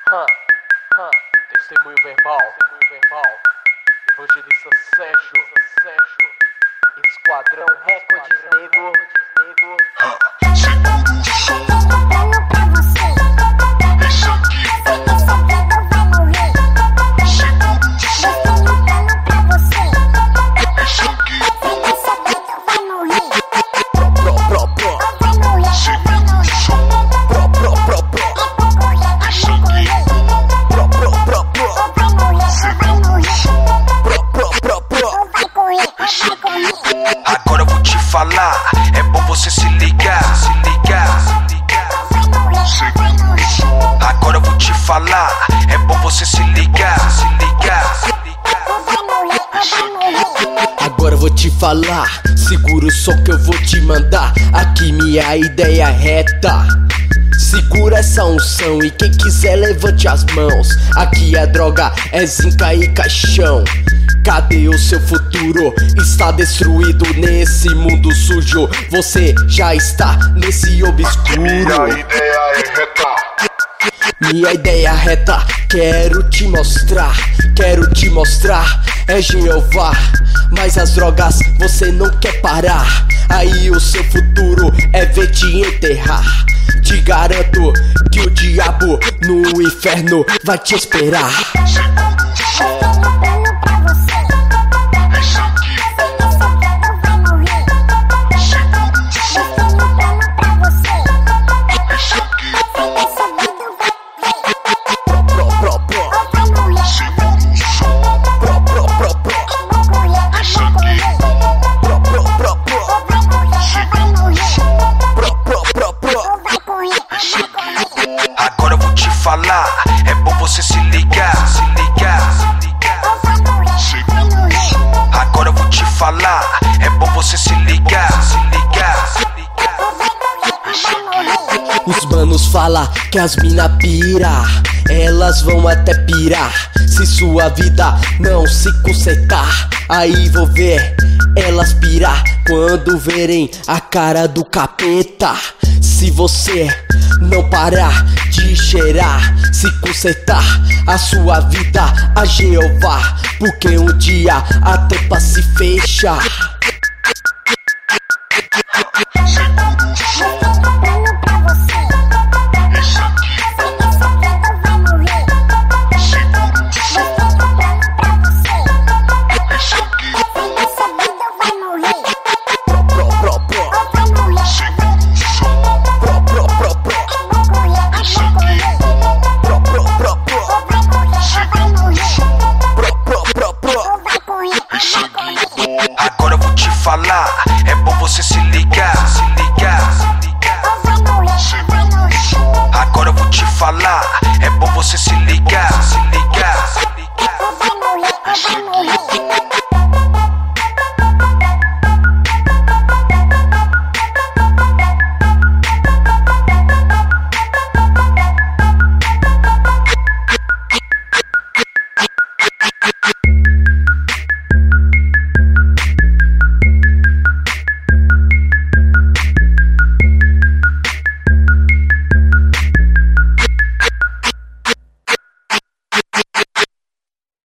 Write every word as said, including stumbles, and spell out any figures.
Hã, hã, testemunho verbal, testemunho verbal. Evangelista Sérgio, Sérgio. Esquadrão Recordes Nego, Nego. Segura o som, pra você. Esse aqui Sem esse dedo vai morrer. segura o som, Deixei um plano pra você. esse aqui Sem esse dedo vai morrer. Pro, pro, pro, Ou vai morrer, ou vai segura o morrer. som, pro, pro, pro, pro, É pra correr, esse é pra aqui correr. pro, pro, pro, pro, Ou vai morrer, ou vai morrer. pro, pro, pro, pro. Ou vai correr, ou vai correr. Agora eu vou te falar, é bom você se ligar, se ligar, se ligar. Ou vai morrer, ou vai morrer. Agora eu vou te falar, é bom você se ligar, se ligar, se ligar. Ou vai morrer, ou vai morrer. Agora eu vou te falar, segura o som que eu vou te mandar. Aqui minha ideia é reta. Segura essa unção e quem quiser levante as mãos. Aqui a droga é zinca e caixão. Cadê o seu futuro? Está destruído nesse mundo sujo. Você já está nesse obscuro. minha ideia é reta. Minha ideia reta, quero te mostrar, quero te mostrar, é Jeová. Mas as drogas você não quer parar, aí o seu futuro é ver te enterrar. Te garanto que o diabo no inferno vai te esperar. Segura o som, Tenho um plano pra você. esse aqui Sem esse dedo vai morrer. segura o som, Tenho um plano pra você. esse aqui Sem esse dedo vai Pro, pro, pro, ou vai morrer. segura o som, pro, pro, pro, pro, É pra correr, é esse pra aqui correr. pro, pro, pro, pro, Ou vai morrer, ou vai morrer. pro, pro, pro, pro. Ou vai correr, ou vai correr. Agora eu vou te falar, é bom você se ligar, se ligar, se ligar. Ou vai morrer, ou vai morrer. Agora eu vou te falar, é bom você se ligar, se ligar, se ligar. Ou vai morrer, ou vai morrer. Os manos falam que as mina pira, elas vão até pirar. Se sua vida não se consertar, aí vou ver elas pirar quando verem a cara do capeta. Se você não parar de cheirar, se consertar a sua vida a Jeová, porque um dia a tampa se fecha.